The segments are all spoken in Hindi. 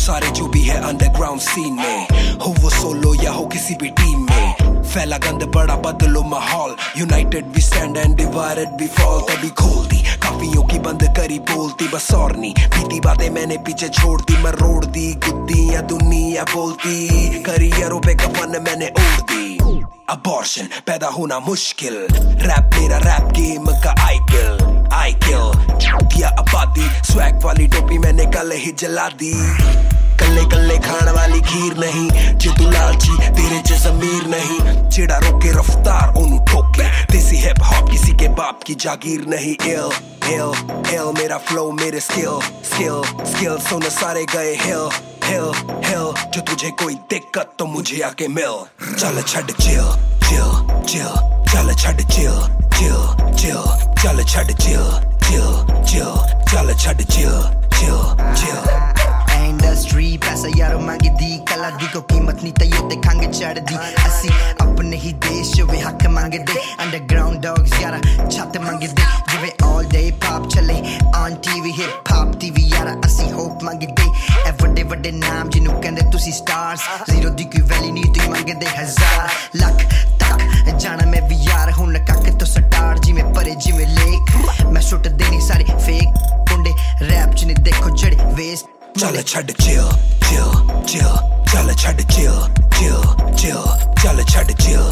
सारे जो भी है अंडरग्राउंड सीन में, हो वो सोलो या हो किसी भी टीम में, फैला गंद बड़ा बदलो माहौल, united we stand and divided we fall. तभी खोल दी काफियों की बंद करी बोलती, बस और नहीं बीती बातें मैंने पीछे छोड़ दी, मैं रोड दी गुद्दी या दुनिया बोलती, करियरों पे कफन मैंने ओढ़ दी। अबॉर्शन पैदा होना मुश्किल, रैप मेरा रैप गेम का आई किल दिया आबादी, स्वैग वाली टोपी मैंने कल ही जला दी। कल्ले कल्ले खाने वाली खीर नहीं, जे तू लालची तेरे च ज़मीर नहीं, जेड़ा रोके रफ्तार ओनू ठोके, देसी हिप हॉप किसी के बाप की जागीर नहीं। इल मेरा फ्लो मेरे स्किल सुन सारे गए हिल जो तुझे कोई दिक्कत तो मुझे आके मिल। चल छड़ चिल चल छड़ चिल चल छड़ चिल चल छड़ चिल। इंडस्ट्री पैसा यारों मांगी दी, कला दी को कीमत नहीं तयो देखांगे चढ़ दी, असी अपने ही देश वे हक मांगे दे, अंडरग्राउंड डॉग्स यारा छत मांगे दे, जिवे ऑल डे पॉप चले on TV hip hop TV यारा असी होप मांगे दे, ए वड्डे वड्डे नाम जिन्हों कहंदे तुसी स्टार्स, जीरो दी कोई वैल्यू नहीं तुई मांगे दे हजार लख तक जाना मैं भी यार हुन कक तो स्टार जिवे परे जिवे लेक, मैं सुट देनी सारी फेक कुंडे रैप च नहीं देखो जड़े वेस्ट। चल छड़ चिल चल छड़ चिल चल छड़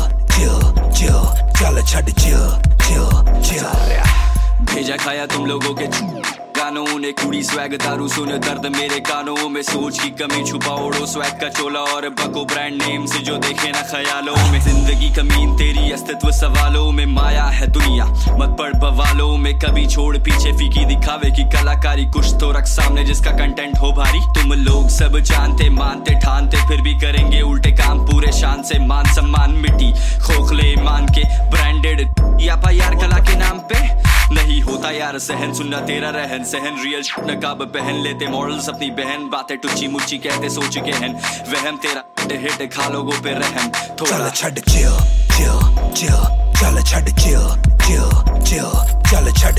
चल छड़ चिल। भेजा खाया तुम लोगों के गानों ने, कुड़ी स्वैग दारू सुन दर्द मेरे कानों में, सोच की कमी छुपा ओढ़ो स्वैग का चोला और बको ब्रांड नेम से जो देखे ना ख्यालों में, जिंदगी कमीन तेरी अस्तित्व सवालों में, माया है दुनिया मत पड़ बवालों में, कभी छोड़ पीछे फीकी दिखावे की कलाकारी, कुछ तो रख सामने जिसका कंटेंट हो भारी। तुम लोग सब जानते मानते ठानते फिर भी करेंगे उल्टे काम पूरे शान से, मान सम्मान मिट्टी खोखले मान के ब्रांडेड या यार कला के नाम पे नहीं होता यार सहन, सुनना तेरा रहन सहन, रियल नकाब पहन लेते मॉडल्स अपनी बहन, बातें टुच्ची मुच्ची कहते सोच के हन, वहम तेरा हिट खा लोगों पे रहम थोड़ा। चल छड़ चिल चल छड़ चिल चल छड़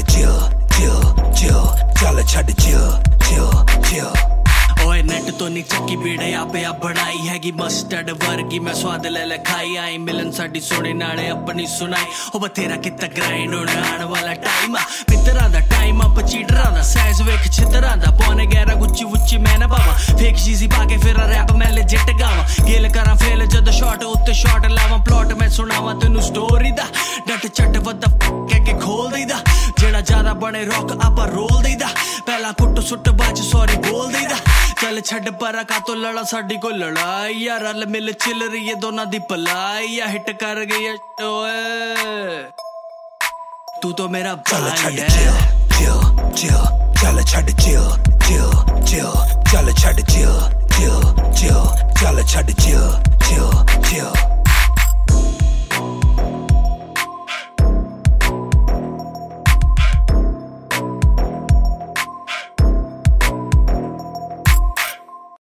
चल छड़। ओए नेट तो नी चक्की बीड़े आपे आ बढ़ाई हैगी मस्टर्ड वर्गी, मैं स्वाद ले ले खाई आई मिलन साडी सोने नाले अपनी सुनाई, ओ बतेरा कितना ग्राइंड होने आने वाला टाइम, मित्रा दा टाइम अप चीटरा दा साइज वेख छितरा दा, पौने 11 गुच्ची वुच्ची मैं ना पावा, फेक चीज़ी पाके फिर रैप मैं लेजिट गावा, गेल करा फेल जद शॉट उत्ते शॉट लावा, प्लॉट मैं सुनावा तेनू स्टोरी दा, डट चट वद्दा कह के खोल देदा, जेड़ा ज्यादा बने रॉक आपा रोल देदा, पहला कुट सुट बाज सॉरी बोल देदा, चल छड़ परा का तो लड़ा साडी को लड़ाई, या रल मिल चिल रही है दोनों दी पलाई, या हिट कर गई है तू तो मेरा भाई है। चल छड़ चल छड़ चिल